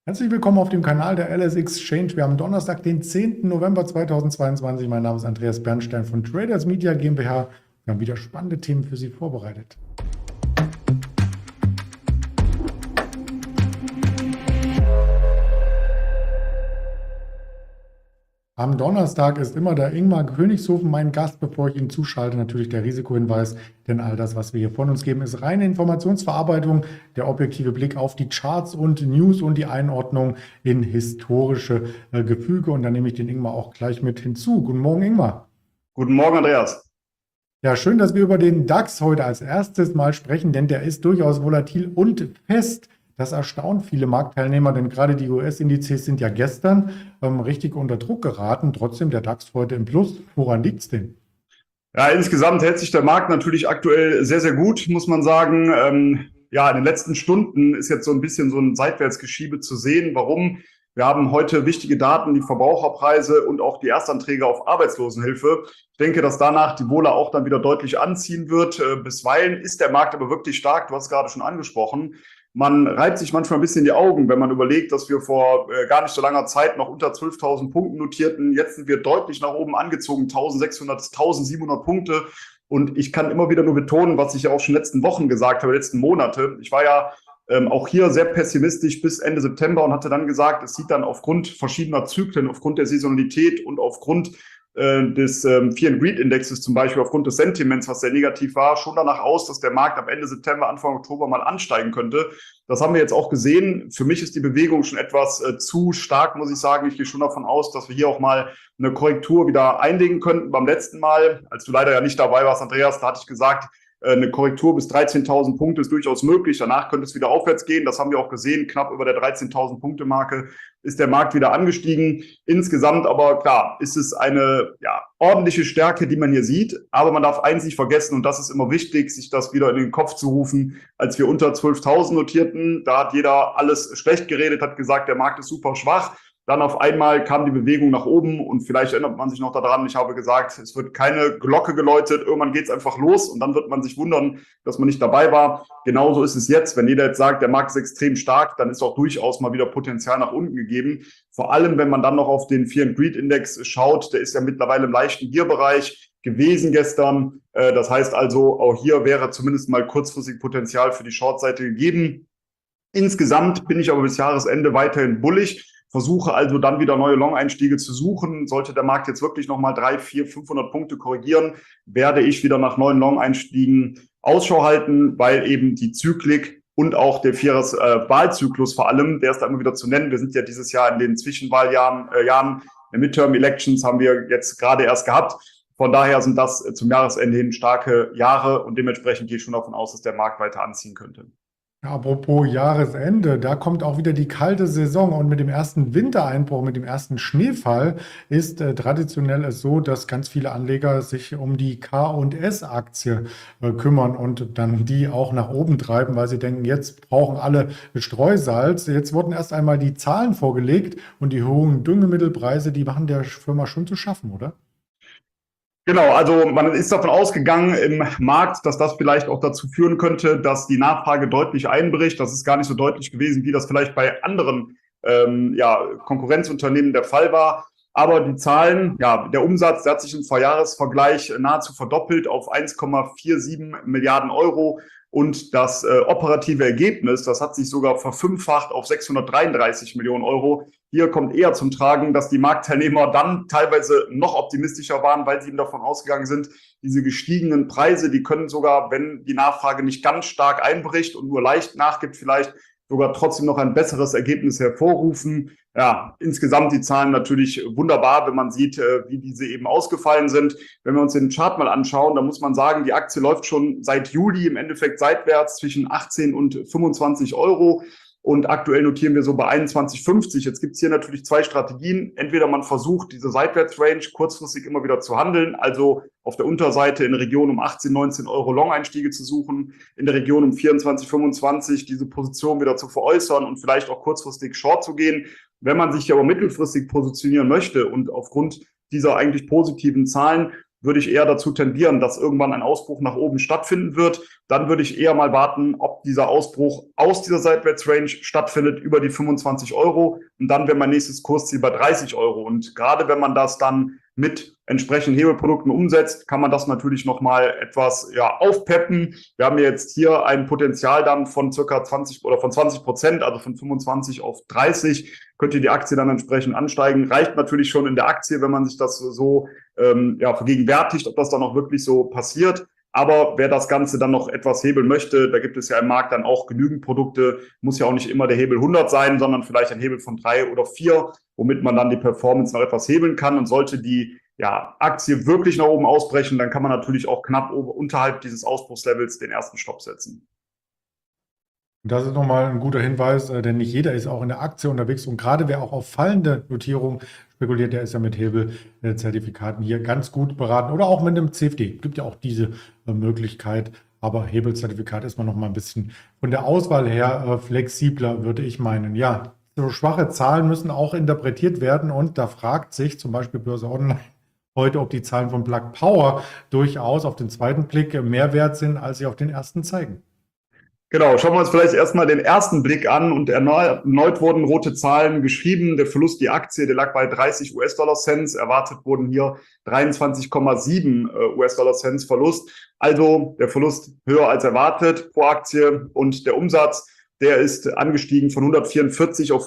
Herzlich willkommen auf dem Kanal der LS Exchange. Wir haben Donnerstag, den 10. November 2022. Mein Name ist Andreas Bernstein von Traders Media GmbH. Wir haben wieder spannende Themen für Sie vorbereitet. Am Donnerstag ist immer der Ingmar Königshofen mein Gast, bevor ich ihn zuschalte. Natürlich der Risikohinweis, denn all das, was wir hier von uns geben, ist reine Informationsverarbeitung, der objektive Blick auf die Charts und News und die Einordnung in historische Gefüge. Und dann nehme ich den Ingmar auch gleich mit hinzu. Guten Morgen, Ingmar. Guten Morgen, Andreas. Ja, schön, dass wir über den DAX heute als erstes mal sprechen, denn der ist durchaus volatil und fest. Das erstaunt viele Marktteilnehmer, denn gerade die US-Indizes sind ja gestern richtig unter Druck geraten. Trotzdem der DAX heute im Plus. Woran liegt es denn? Ja, insgesamt hält sich der Markt natürlich aktuell sehr, sehr gut, muss man sagen. Ja, in den letzten Stunden ist jetzt so ein bisschen so ein Seitwärtsgeschiebe zu sehen. Warum? Wir haben heute wichtige Daten, die Verbraucherpreise und auch die Erstanträge auf Arbeitslosenhilfe. Ich denke, dass danach die Wohler auch dann wieder deutlich anziehen wird. Bisweilen ist der Markt aber wirklich stark. Du hast es gerade schon angesprochen. Man reibt sich manchmal ein bisschen die Augen, wenn man überlegt, dass wir vor gar nicht so langer Zeit noch unter 12.000 Punkten notierten. Jetzt sind wir deutlich nach oben angezogen, 1.600, 1.700 Punkte. Und ich kann immer wieder nur betonen, was ich ja auch schon letzten Wochen gesagt habe, letzten Monate. Ich war ja auch hier sehr pessimistisch bis Ende September und hatte dann gesagt, es sieht dann aufgrund verschiedener Zyklen, aufgrund der Saisonalität und aufgrund des Fear and Greed Indexes zum Beispiel, aufgrund des Sentiments, was sehr negativ war, schon danach aus, dass der Markt ab Ende September, Anfang Oktober mal ansteigen könnte. Das haben wir jetzt auch gesehen. Für mich ist die Bewegung schon etwas zu stark, muss ich sagen. Ich gehe schon davon aus, dass wir hier auch mal eine Korrektur wieder einlegen könnten. Beim letzten Mal, als du leider ja nicht dabei warst, Andreas, da hatte ich gesagt, eine Korrektur bis 13.000 Punkte ist durchaus möglich. Danach könnte es wieder aufwärts gehen. Das haben wir auch gesehen. Knapp über der 13.000 Punkte Marke ist der Markt wieder angestiegen. Insgesamt aber klar, ist es eine ordentliche Stärke, die man hier sieht. Aber man darf eins nicht vergessen, und das ist immer wichtig, sich das wieder in den Kopf zu rufen. Als wir unter 12.000 notierten, da hat jeder alles schlecht geredet, hat gesagt, der Markt ist super schwach. Dann auf einmal kam die Bewegung nach oben und vielleicht erinnert man sich noch daran, ich habe gesagt, es wird keine Glocke geläutet, irgendwann geht es einfach los und dann wird man sich wundern, dass man nicht dabei war. Genauso ist es jetzt, wenn jeder jetzt sagt, der Markt ist extrem stark, dann ist auch durchaus mal wieder Potenzial nach unten gegeben. Vor allem, wenn man dann noch auf den Fear and Greed Index schaut, der ist ja mittlerweile im leichten Gier-Bereich gewesen gestern. Das heißt also, auch hier wäre zumindest mal kurzfristig Potenzial für die Short-Seite gegeben. Insgesamt bin ich aber bis Jahresende weiterhin bullig. Versuche also dann wieder neue Long-Einstiege zu suchen. Sollte der Markt jetzt wirklich nochmal 300, 400, 500 Punkte korrigieren, werde ich wieder nach neuen Long-Einstiegen Ausschau halten, weil eben die Zyklik und auch der Vierjahres-Wahlzyklus vor allem, der ist da immer wieder zu nennen. Wir sind ja dieses Jahr in den Zwischenwahljahren, der Midterm-Elections haben wir jetzt gerade erst gehabt. Von daher sind das zum Jahresende hin starke Jahre und dementsprechend gehe ich schon davon aus, dass der Markt weiter anziehen könnte. Ja, apropos Jahresende, da kommt auch wieder die kalte Saison und mit dem ersten Wintereinbruch, mit dem ersten Schneefall ist traditionell es so, dass ganz viele Anleger sich um die K&S-Aktie kümmern und dann die auch nach oben treiben, weil sie denken, jetzt brauchen alle Streusalz. Jetzt wurden erst einmal die Zahlen vorgelegt und die hohen Düngemittelpreise, die machen der Firma schon zu schaffen, oder? Genau, also man ist davon ausgegangen im Markt, dass das vielleicht auch dazu führen könnte, dass die Nachfrage deutlich einbricht. Das ist gar nicht so deutlich gewesen, wie das vielleicht bei anderen Konkurrenzunternehmen der Fall war. Aber die Zahlen, der Umsatz, der hat sich im Vorjahresvergleich nahezu verdoppelt auf 1,47 Milliarden Euro. Und das operative Ergebnis, das hat sich sogar verfünffacht auf 633 Millionen Euro. Hier kommt eher zum Tragen, dass die Marktteilnehmer dann teilweise noch optimistischer waren, weil sie eben davon ausgegangen sind, diese gestiegenen Preise, die können sogar, wenn die Nachfrage nicht ganz stark einbricht und nur leicht nachgibt, vielleicht sogar trotzdem noch ein besseres Ergebnis hervorrufen. Ja, insgesamt die Zahlen natürlich wunderbar, wenn man sieht, wie diese eben ausgefallen sind. Wenn wir uns den Chart mal anschauen, dann muss man sagen, die Aktie läuft schon seit Juli im Endeffekt seitwärts zwischen 18 und 25 Euro. Und aktuell notieren wir so bei 21,50. Jetzt gibt es hier natürlich zwei Strategien. Entweder man versucht, diese Seitwärtsrange kurzfristig immer wieder zu handeln, also auf der Unterseite in der Region um 18, 19 Euro Long-Einstiege zu suchen, in der Region um 24, 25 diese Position wieder zu veräußern und vielleicht auch kurzfristig Short zu gehen. Wenn man sich aber mittelfristig positionieren möchte und aufgrund dieser eigentlich positiven Zahlen würde ich eher dazu tendieren, dass irgendwann ein Ausbruch nach oben stattfinden wird. Dann würde ich eher mal warten, ob dieser Ausbruch aus dieser Seitwärtsrange stattfindet über die 25 Euro. Und dann wäre mein nächstes Kursziel bei 30 Euro. Und gerade wenn man das dann mit entsprechenden Hebelprodukten umsetzt, kann man das natürlich nochmal etwas aufpeppen. Wir haben jetzt hier ein Potenzial dann von circa 20 oder von 20%, also von 25 auf 30. Könnte die Aktie dann entsprechend ansteigen. Reicht natürlich schon in der Aktie, wenn man sich das so vergegenwärtigt, ob das dann auch wirklich so passiert. Aber wer das Ganze dann noch etwas hebeln möchte, da gibt es ja im Markt dann auch genügend Produkte, muss ja auch nicht immer der Hebel 100 sein, sondern vielleicht ein Hebel von 3 oder 4, womit man dann die Performance noch etwas hebeln kann. Und sollte die Aktie wirklich nach oben ausbrechen, dann kann man natürlich auch knapp unterhalb dieses Ausbruchslevels den ersten Stopp setzen. Das ist nochmal ein guter Hinweis, denn nicht jeder ist auch in der Aktie unterwegs und gerade wer auch auf fallende Notierungen spekuliert, der ist ja mit Hebelzertifikaten hier ganz gut beraten oder auch mit einem CFD. Gibt ja auch diese Möglichkeit, aber Hebelzertifikat ist man nochmal ein bisschen von der Auswahl her flexibler, würde ich meinen. Ja, so schwache Zahlen müssen auch interpretiert werden und da fragt sich zum Beispiel Börse Online heute, ob die Zahlen von Plug Power durchaus auf den zweiten Blick mehr wert sind, als sie auf den ersten zeigen. Genau, schauen wir uns vielleicht erstmal den ersten Blick an und erneut wurden rote Zahlen geschrieben. Der Verlust die Aktie, der lag bei 30 US-Dollar-Cents. Erwartet wurden hier 23,7 US-Dollar-Cents Verlust. Also der Verlust höher als erwartet pro Aktie und der Umsatz, der ist angestiegen von 144 auf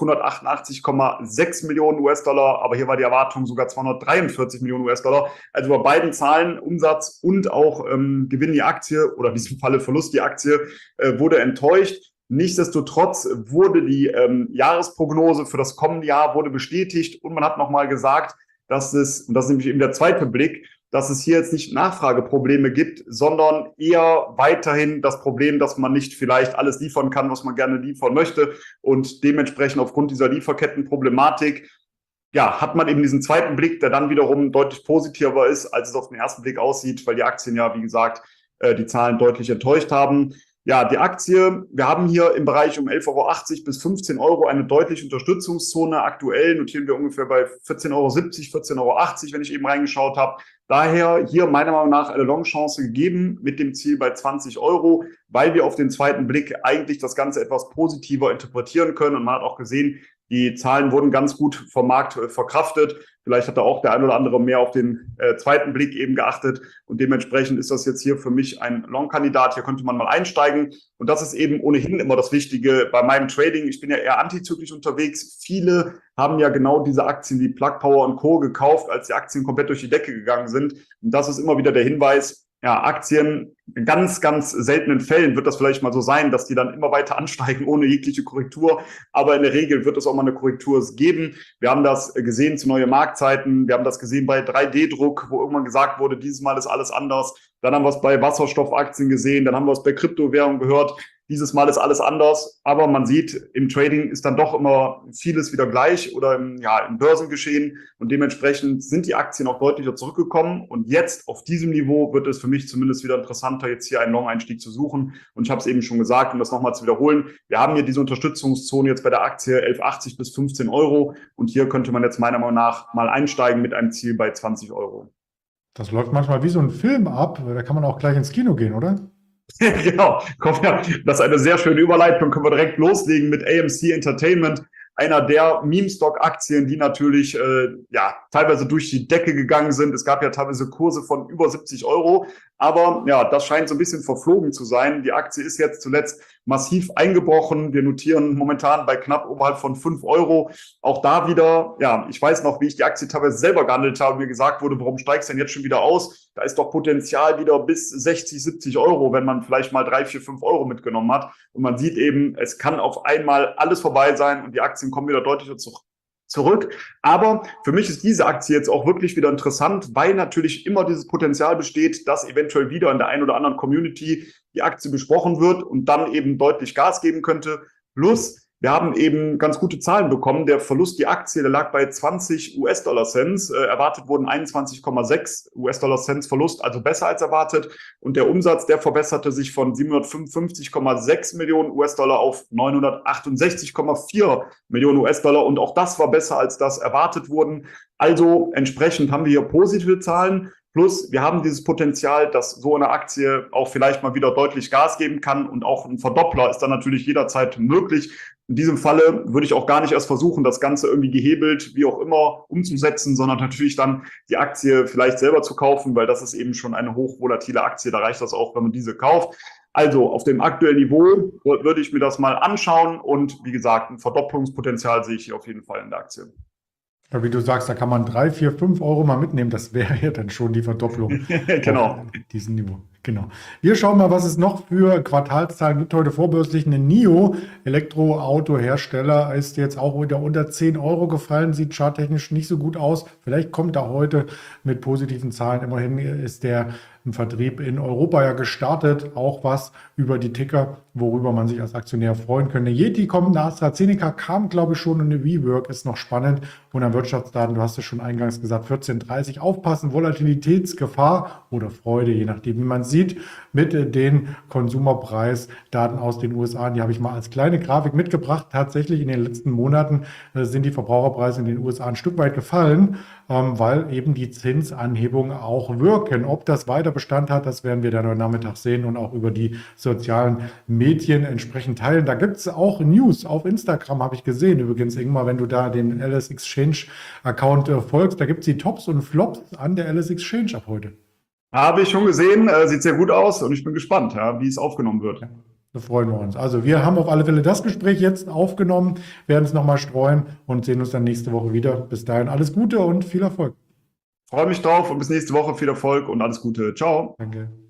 188,6 Millionen US-Dollar. Aber hier war die Erwartung sogar 243 Millionen US-Dollar. Also bei beiden Zahlen, Umsatz und auch Gewinn die Aktie oder in diesem Falle Verlust die Aktie, wurde enttäuscht. Nichtsdestotrotz wurde die Jahresprognose für das kommende Jahr wurde bestätigt und man hat nochmal gesagt, dass es, und das ist nämlich eben der zweite Blick, dass es hier jetzt nicht Nachfrageprobleme gibt, sondern eher weiterhin das Problem, dass man nicht vielleicht alles liefern kann, was man gerne liefern möchte. Und dementsprechend aufgrund dieser Lieferkettenproblematik, hat man eben diesen zweiten Blick, der dann wiederum deutlich positiver ist, als es auf den ersten Blick aussieht, weil die Aktien ja, wie gesagt, die Zahlen deutlich enttäuscht haben. Ja, die Aktie, wir haben hier im Bereich um 11,80 Euro bis 15 Euro eine deutliche Unterstützungszone. Aktuell notieren wir ungefähr bei 14,70 Euro, 14,80 Euro, wenn ich eben reingeschaut habe. Daher hier meiner Meinung nach eine Long-Chance gegeben mit dem Ziel bei 20 Euro, weil wir auf den zweiten Blick eigentlich das Ganze etwas positiver interpretieren können. Und man hat auch gesehen, die Zahlen wurden ganz gut vom Markt verkraftet. Vielleicht hat da auch der ein oder andere mehr auf den zweiten Blick eben geachtet. Und dementsprechend ist das jetzt hier für mich ein Long-Kandidat. Hier könnte man mal einsteigen. Und das ist eben ohnehin immer das Wichtige bei meinem Trading. Ich bin ja eher antizyklisch unterwegs. Viele haben ja genau diese Aktien wie Plug Power und Co. gekauft, als die Aktien komplett durch die Decke gegangen sind. Und das ist immer wieder der Hinweis, Aktien, in ganz, ganz seltenen Fällen wird das vielleicht mal so sein, dass die dann immer weiter ansteigen ohne jegliche Korrektur. Aber in der Regel wird es auch mal eine Korrektur geben. Wir haben das gesehen zu neuen Marktzeiten. Wir haben das gesehen bei 3D-Druck, wo irgendwann gesagt wurde, dieses Mal ist alles anders. Dann haben wir es bei Wasserstoffaktien gesehen. Dann haben wir es bei Kryptowährungen gehört. Dieses Mal ist alles anders, aber man sieht, im Trading ist dann doch immer vieles wieder gleich oder im Börsengeschehen und dementsprechend sind die Aktien auch deutlicher zurückgekommen und jetzt auf diesem Niveau wird es für mich zumindest wieder interessanter, jetzt hier einen Long-Einstieg zu suchen und ich habe es eben schon gesagt, um das nochmal zu wiederholen, wir haben hier diese Unterstützungszone jetzt bei der Aktie 11,80 bis 15 Euro und hier könnte man jetzt meiner Meinung nach mal einsteigen mit einem Ziel bei 20 Euro. Das läuft manchmal wie so ein Film ab, da kann man auch gleich ins Kino gehen, oder? Genau, das ist eine sehr schöne Überleitung. Können wir direkt loslegen mit AMC Entertainment, einer der Meme-Stock-Aktien, die natürlich teilweise durch die Decke gegangen sind. Es gab ja teilweise Kurse von über 70 Euro, aber das scheint so ein bisschen verflogen zu sein. Die Aktie ist jetzt zuletzt massiv eingebrochen. Wir notieren momentan bei knapp oberhalb von 5 Euro. Auch da wieder, ich weiß noch, wie ich die Aktie teilweise selber gehandelt habe, mir gesagt wurde, warum steigst du denn jetzt schon wieder aus? Da ist doch Potenzial wieder bis 60, 70 Euro, wenn man vielleicht mal 3, 4, 5 Euro mitgenommen hat. Und man sieht eben, es kann auf einmal alles vorbei sein und die Aktien kommen wieder deutlicher zurück. Aber für mich ist diese Aktie jetzt auch wirklich wieder interessant, weil natürlich immer dieses Potenzial besteht, dass eventuell wieder in der einen oder anderen Community die Aktie besprochen wird und dann eben deutlich Gas geben könnte. Plus, wir haben eben ganz gute Zahlen bekommen. Der Verlust die Aktie, der lag bei 20 US-Dollar-Cents. Erwartet wurden 21,6 US-Dollar-Cents Verlust, also besser als erwartet. Und der Umsatz, der verbesserte sich von 755,6 Millionen US-Dollar auf 968,4 Millionen US-Dollar. Und auch das war besser, als das erwartet wurden. Also entsprechend haben wir hier positive Zahlen. Plus, wir haben dieses Potenzial, dass so eine Aktie auch vielleicht mal wieder deutlich Gas geben kann und auch ein Verdoppler ist dann natürlich jederzeit möglich. In diesem Falle würde ich auch gar nicht erst versuchen, das Ganze irgendwie gehebelt, wie auch immer, umzusetzen, sondern natürlich dann die Aktie vielleicht selber zu kaufen, weil das ist eben schon eine hochvolatile Aktie. Da reicht das auch, wenn man diese kauft. Also auf dem aktuellen Niveau würde ich mir das mal anschauen und wie gesagt, ein Verdopplungspotenzial sehe ich hier auf jeden Fall in der Aktie. Ja, wie du sagst, da kann man 3, 4, 5 Euro mal mitnehmen. Das wäre ja dann schon die Verdopplung Genau. auf diesem Niveau. Genau. Wir schauen mal, was es noch für Quartalszahlen gibt. Heute vorbörslich eine NIO, Elektroautohersteller, ist jetzt auch wieder unter 10 Euro gefallen, sieht charttechnisch nicht so gut aus. Vielleicht kommt er heute mit positiven Zahlen. Immerhin ist der im Vertrieb in Europa ja gestartet, auch was über die Ticker, worüber man sich als Aktionär freuen könnte. Yeti kommt, eine AstraZeneca kam, glaube ich, schon, und eine WeWork ist noch spannend. Und an Wirtschaftsdaten, du hast es schon eingangs gesagt, 14:30 aufpassen, Volatilitätsgefahr oder Freude, je nachdem, wie man sieht, mit den Konsumerpreisdaten aus den USA. Die habe ich mal als kleine Grafik mitgebracht. Tatsächlich in den letzten Monaten sind die Verbraucherpreise in den USA ein Stück weit gefallen, weil eben die Zinsanhebungen auch wirken. Ob das weiter Bestand hat, das werden wir dann heute Nachmittag sehen und auch über die sozialen Medien entsprechend teilen. Da gibt es auch News auf Instagram, habe ich gesehen. Übrigens, Ingmar, wenn du da den LS Exchange Account folgst, da gibt es die Tops und Flops an der LS Exchange ab heute. Habe ich schon gesehen, sieht sehr gut aus und ich bin gespannt, ja, wie es aufgenommen wird. Ja, da freuen wir uns. Also wir haben auf alle Fälle das Gespräch jetzt aufgenommen, werden es nochmal streuen und sehen uns dann nächste Woche wieder. Bis dahin alles Gute und viel Erfolg. Freue mich drauf und bis nächste Woche. Viel Erfolg und alles Gute. Ciao. Danke.